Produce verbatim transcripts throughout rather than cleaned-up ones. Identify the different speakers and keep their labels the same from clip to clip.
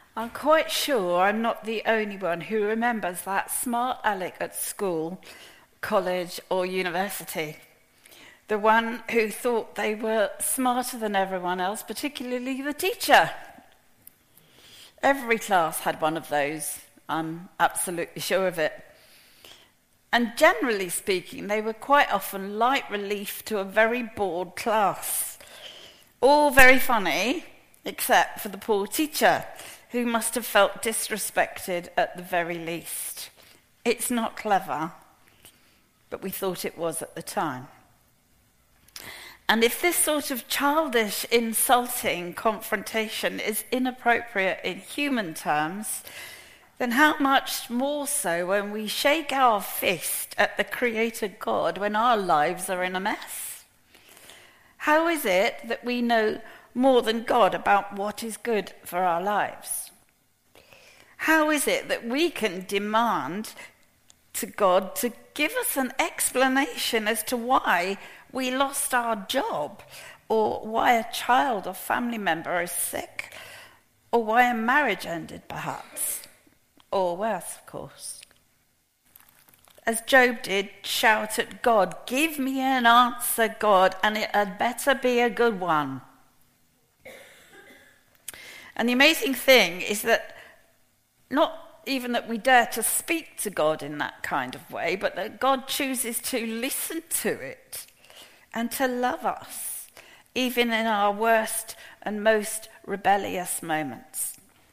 Speaker 1: I'm quite sure I'm not the only one who remembers that smart aleck at school, college, or university. The one who thought they were smarter than everyone else, particularly the teacher. Every class had one of those, I'm absolutely sure of it. And generally speaking, they were quite often light relief to a very bored class. All very funny, except for the poor teacher, who must have felt disrespected at the very least. It's not clever, but we thought it was at the time. And if this sort of childish, insulting confrontation is inappropriate in human terms, then how much more so when we shake our fist at the Creator God when our lives are in a mess? How is it that we know more than God about what is good for our lives? How is it that we can demand to God to give us an explanation as to why we lost our job, or why a child or family member is sick, or why a marriage ended perhaps, or worse, of course? As Job did, shout at God, "Give me an answer, God, and it had better be a good one." And the amazing thing is that not even that we dare to speak to God in that kind of way, but that God chooses to listen to it and to love us, even in our worst and most rebellious moments.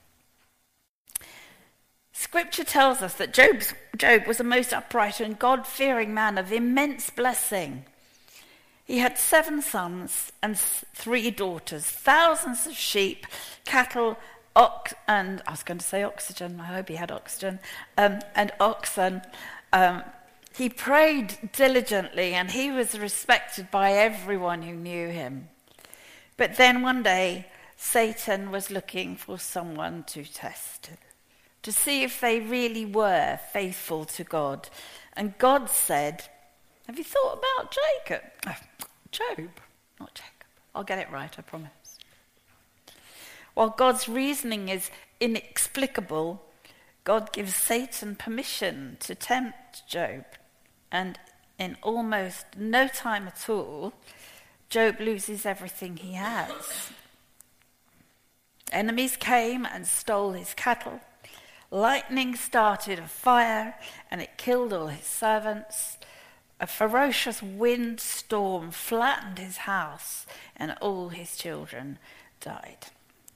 Speaker 1: Scripture tells us that Job's, Job was a most upright and God-fearing man of immense blessing. He had seven sons and three daughters, thousands of sheep, cattle, ox, and I was going to say oxygen, I hope he had oxygen, um, and oxen. Um, he prayed diligently and he was respected by everyone who knew him. But then one day, Satan was looking for someone to test, to see if they really were faithful to God. And God said, "Have you thought about Jacob?" Oh, Job, not Jacob. I'll get it right, I promise. While God's reasoning is inexplicable, God gives Satan permission to tempt Job. And in almost no time at all, Job loses everything he has. Enemies came and stole his cattle. Lightning started a fire and it killed all his servants. A ferocious windstorm flattened his house and all his children died.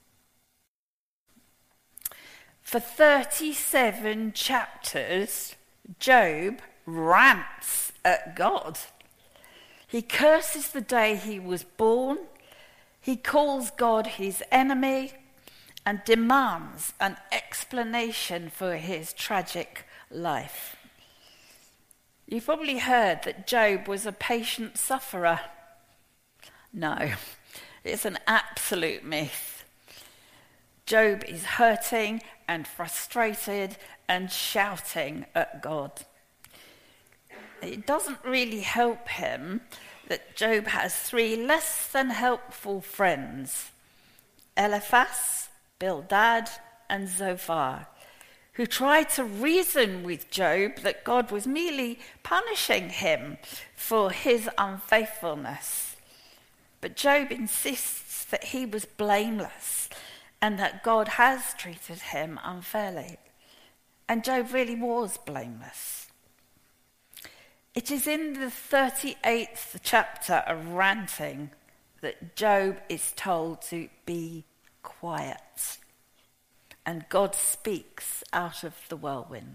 Speaker 1: For thirty-seven chapters, Job rants at God. He curses the day he was born. He calls God his enemy and demands an explanation for his tragic life. You've probably heard that Job was a patient sufferer. No, it's an absolute myth. Job is hurting and frustrated and shouting at God. It doesn't really help him that Job has three less than helpful friends, Eliphaz, Bildad, and Zophar, who tried to reason with Job that God was merely punishing him for his unfaithfulness. But Job insists that he was blameless and that God has treated him unfairly. And Job really was blameless. It is in the thirty-eighth chapter of ranting that Job is told to be quiet. And God speaks out of the whirlwind.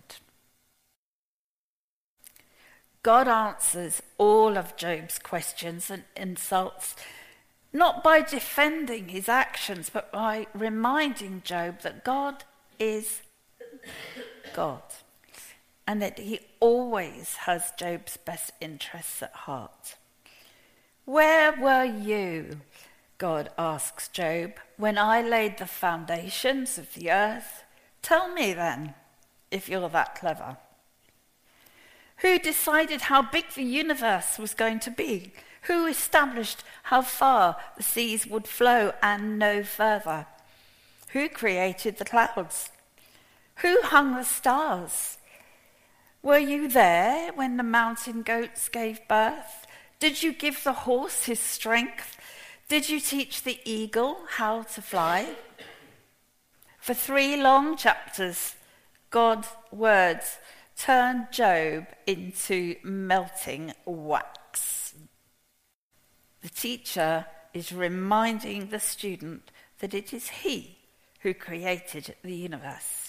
Speaker 1: God answers all of Job's questions and insults, not by defending his actions, but by reminding Job that God is God, and that he always has Job's best interests at heart. "Where were you," God asks Job, "when I laid the foundations of the earth? Tell me then, if you're that clever. Who decided how big the universe was going to be? Who established how far the seas would flow and no further? Who created the clouds? Who hung the stars? Were you there when the mountain goats gave birth? Did you give the horse his strength? Did you teach the eagle how to fly? For three long chapters, God's words turned Job into melting wax. The teacher is reminding the student that it is he who created the universe.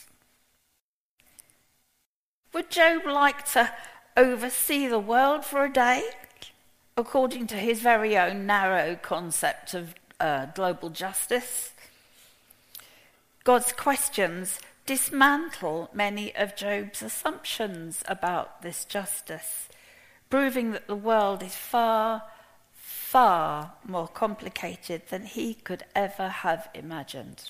Speaker 1: Would Job like to oversee the world for a day, according to his very own narrow concept of uh, global justice? God's questions dismantle many of Job's assumptions about this justice, proving that the world is far, far more complicated than he could ever have imagined.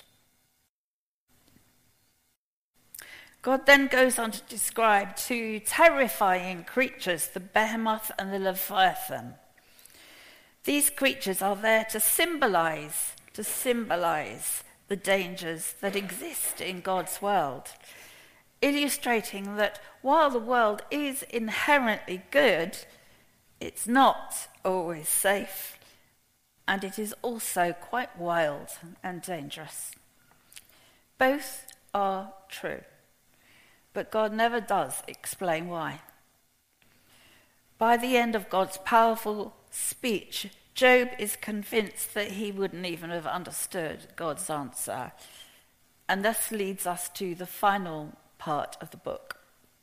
Speaker 1: God then goes on to describe two terrifying creatures, the behemoth and the leviathan. These creatures are there to symbolize, to symbolize the dangers that exist in God's world, illustrating that while the world is inherently good, it's not always safe, and it is also quite wild and dangerous. Both are true, but God never does explain why. By the end of God's powerful speech, Job is convinced that he wouldn't even have understood God's answer, and thus leads us to the final part of the book.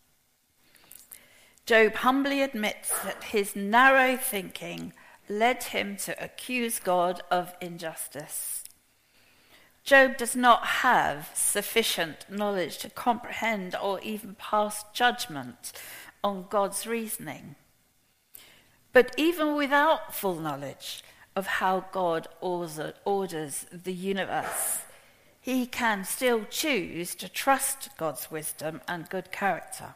Speaker 1: Job humbly admits that his narrow thinking led him to accuse God of injustice. Job does not have sufficient knowledge to comprehend or even pass judgment on God's reasoning. But even without full knowledge of how God orders the universe, he can still choose to trust God's wisdom and good character.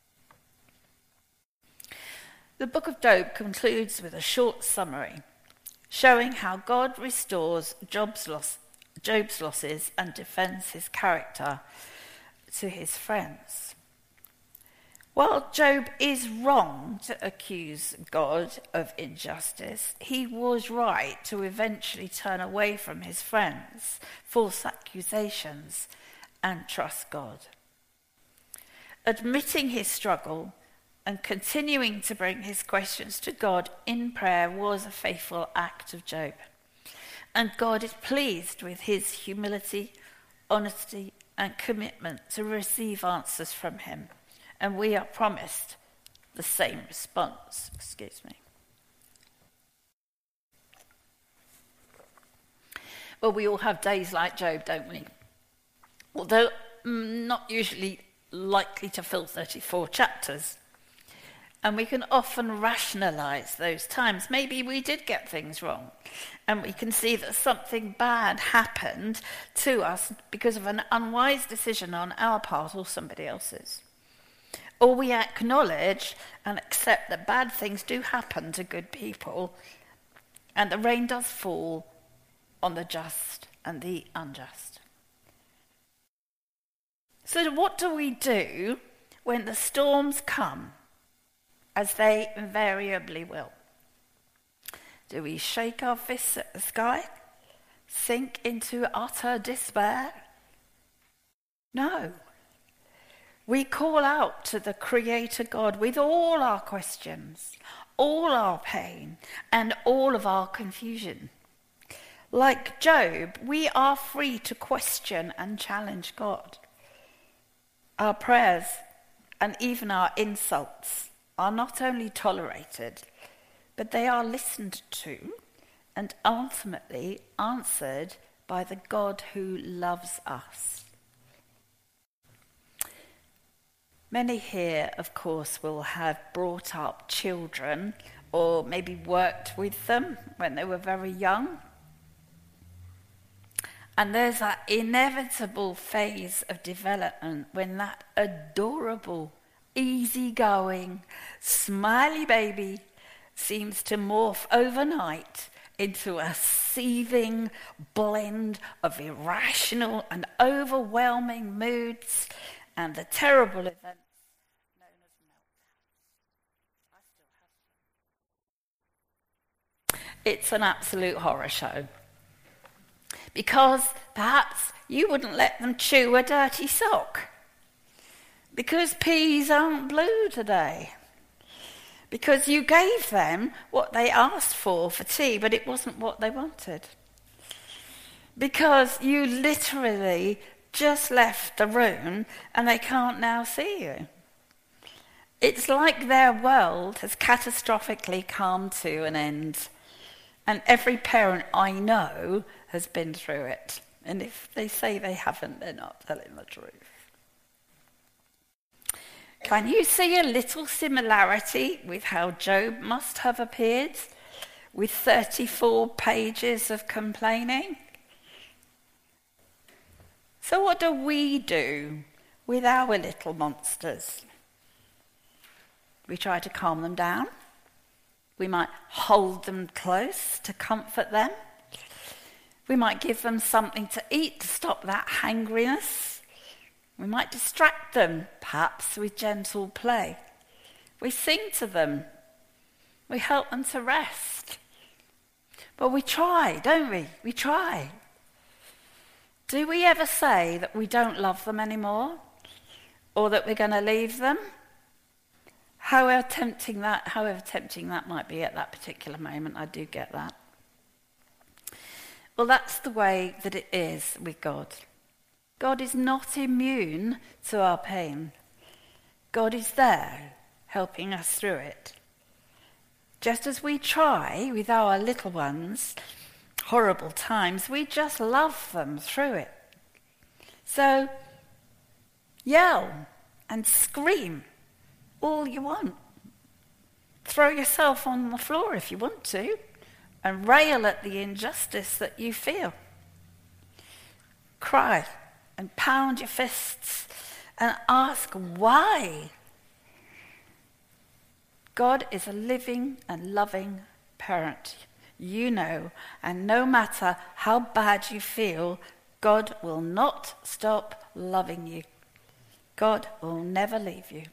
Speaker 1: The book of Job concludes with a short summary, showing how God restores Job's loss Job's losses and defends his character to his friends. While Job is wrong to accuse God of injustice, he was right to eventually turn away from his friends' false accusations and trust God. Admitting his struggle and continuing to bring his questions to God in prayer was a faithful act of Job. And God is pleased with his humility, honesty, and commitment to receive answers from him. And we are promised the same response. Excuse me. Well, we all have days like Job, don't we? Although mm, not usually likely to fill thirty-four chapters. And we can often rationalize those times. Maybe we did get things wrong. And we can see that something bad happened to us because of an unwise decision on our part or somebody else's. Or we acknowledge and accept that bad things do happen to good people, and the rain does fall on the just and the unjust. So what do we do when the storms come, as they invariably will? Do we shake our fists at the sky? Sink into utter despair? No. We call out to the Creator God with all our questions, all our pain, and all of our confusion. Like Job, we are free to question and challenge God. Our prayers and even our insults are not only tolerated, but they are listened to and ultimately answered by the God who loves us. Many here, of course, will have brought up children or maybe worked with them when they were very young. And there's that inevitable phase of development when that adorable, easygoing, smiley baby seems to morph overnight into a seething blend of irrational and overwhelming moods and the terrible events known as meltdowns. I still have them. It's an absolute horror show. Because perhaps you wouldn't let them chew a dirty sock. Because peas aren't blue today. Because you gave them what they asked for for tea, but it wasn't what they wanted. Because you literally just left the room and they can't now see you. It's like their world has catastrophically come to an end. And every parent I know has been through it. And if they say they haven't, they're not telling the truth. Can you see a little similarity with how Job must have appeared with thirty-four pages of complaining? So what do we do with our little monsters? We try to calm them down. We might hold them close to comfort them. We might give them something to eat to stop that hangriness. We might distract them, perhaps, with gentle play. We sing to them. We help them to rest. But we try, don't we? We try. Do we ever say that we don't love them anymore? Or that we're going to leave them? However tempting that, however tempting that might be at that particular moment, I do get that. Well, that's the way that it is with God. God is not immune to our pain. God is there, helping us through it. Just as we try with our little ones, horrible times, we just love them through it. So, yell and scream all you want. Throw yourself on the floor if you want to, and rail at the injustice that you feel. Cry and pound your fists and ask why. God is a living and loving parent, you know, and no matter how bad you feel, God will not stop loving you. God will never leave you.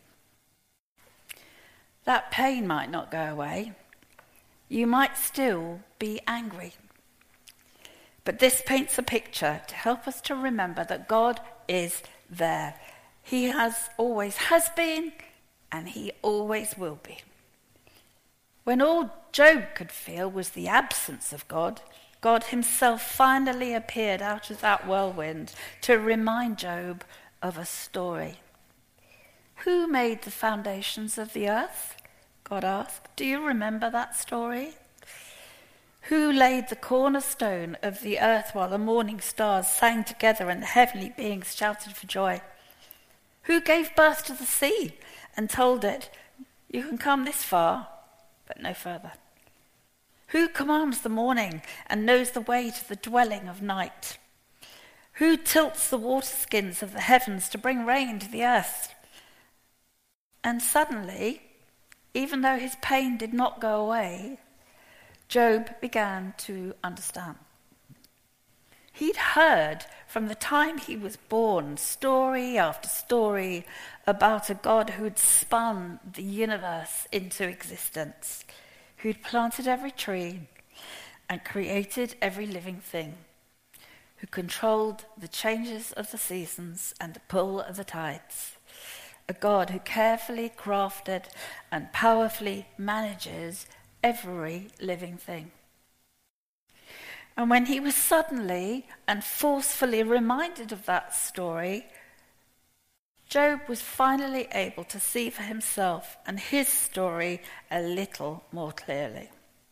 Speaker 1: That pain might not go away. You might still be angry. But this paints a picture to help us to remember that God is there. He has always has been, and he always will be. When all Job could feel was the absence of God, God himself finally appeared out of that whirlwind to remind Job of a story. Who made the foundations of the earth? God asked. Do you remember that story? Who laid the cornerstone of the earth while the morning stars sang together and the heavenly beings shouted for joy? Who gave birth to the sea and told it, you can come this far, but no further? Who commands the morning and knows the way to the dwelling of night? Who tilts the waterskins of the heavens to bring rain to the earth? And suddenly, even though his pain did not go away, Job began to understand. He'd heard from the time he was born story after story about a God who'd spun the universe into existence, who'd planted every tree and created every living thing, who controlled the changes of the seasons and the pull of the tides, a God who carefully crafted and powerfully manages every living thing. And when he was suddenly and forcefully reminded of that story, Job was finally able to see for himself and his story a little more clearly.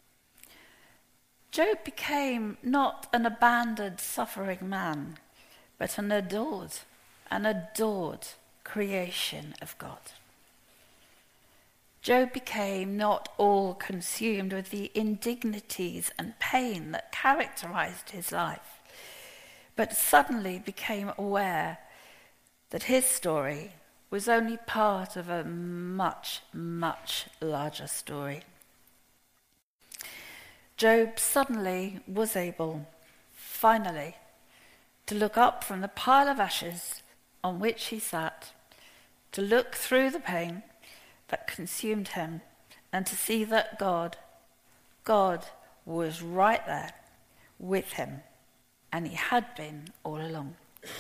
Speaker 1: Job became not an abandoned, suffering man, but an adored, an adored creation of God. Job became not all consumed with the indignities and pain that characterized his life, but suddenly became aware that his story was only part of a much, much larger story. Job suddenly was able, finally, to look up from the pile of ashes on which he sat, to look through the pain that consumed him, and to see that God, God was right there with him, and he had been all along.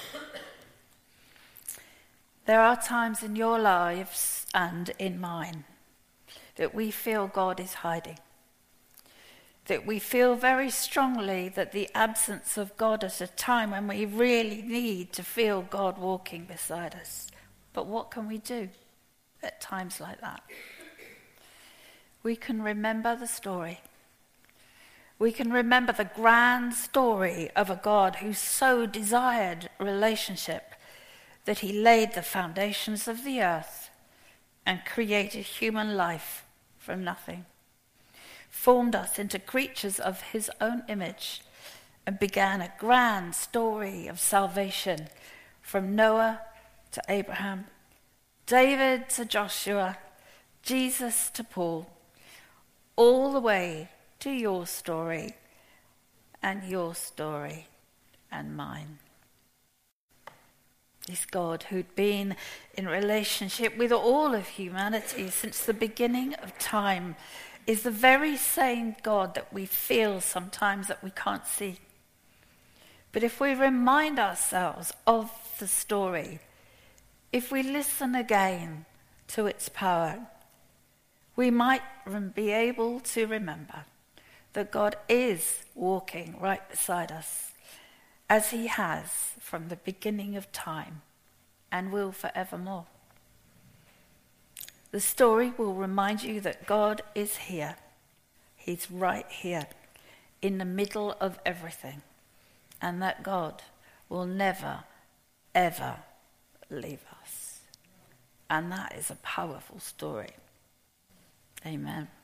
Speaker 1: There are times in your lives and in mine that we feel God is hiding, that we feel very strongly that the absence of God at a time when we really need to feel God walking beside us. But what can we do at times like that? We can remember the story. We can remember the grand story of a God who so desired relationship that he laid the foundations of the earth and created human life from nothing, formed us into creatures of his own image, and began a grand story of salvation from Noah to Abraham, David to Joshua, Jesus to Paul, all the way to your story and your story and mine. This God who'd been in relationship with all of humanity since the beginning of time is the very same God that we feel sometimes that we can't see. But if we remind ourselves of the story, if we listen again to its power, we might be able to remember that God is walking right beside us, as he has from the beginning of time and will forevermore. The story will remind you that God is here. He's right here in the middle of everything, and that God will never, ever leave us. And that is a powerful story. Amen.